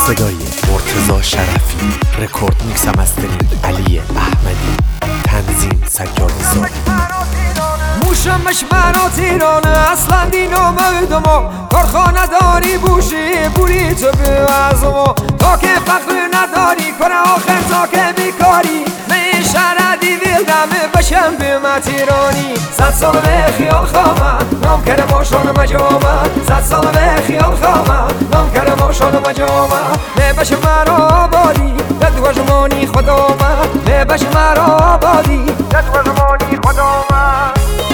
صدای مرتضی شرفی، رکورد میکس مسترینگ علی احمدی، تنظیم سجاد زاده. موشمش مرا تیرانه اصلا دینو مردمو کارخانه داری بوشی بوری تو بیوزمو تا که فقر نداری کنه آخر تا که بیکاری من شردی ویلدمه بشم بیمه تیرانی 100 سال به خیال خوامه نام کرده باشان مجامه 100 سال به خیال خوامه نام کرده باشان مجامه نبش مرا آبادی ددوژمانی خدامه نبش مرا آبادی ددوژمانی خدامه.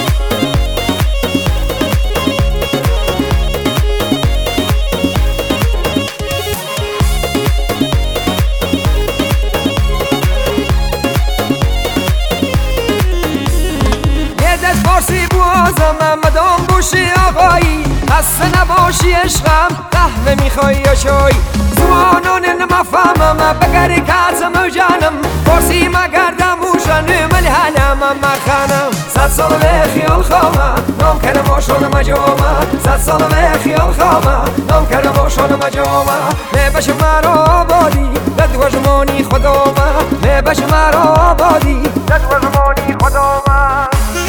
فارسی بوازم مدام بوشی آقایی خسته نباشی عشقم قهوه میخوای یا چای زبانان نمفهمم بگری کازم و جانم فارسی مگردم بوشن ملی حلم مرخانم 100 سال به خیال خوامه نام کرده باشان مجامه 100 سال به خیال خوامه نام کرده باشان مجامه نبش مرا آبادی ددوژمانی خدامه نبش مرا آبادی ددوژمانی خدامه.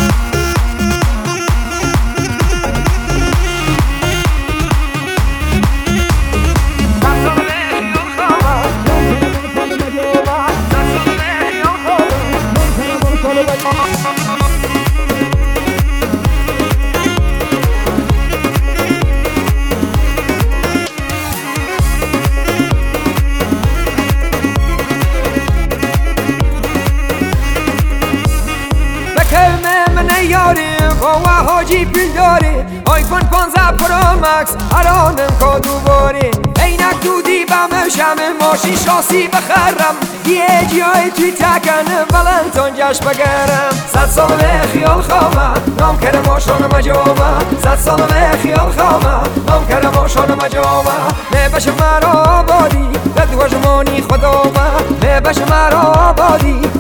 یاری با حاجی بیل داری آیفون 15 پرو مکس الانم کادو باری عینک دودی بمشم ماشین شاسی بخرم یه جای توی تکنم ولنتان جشن بگرم 100 سال به خیال خوامه نام کرده باشان مجامه 100 سال به خیال خوامه نام کرده باشان مجامه نبش مرا آبادی ددوژمانی خدامه نبش مرا آبادی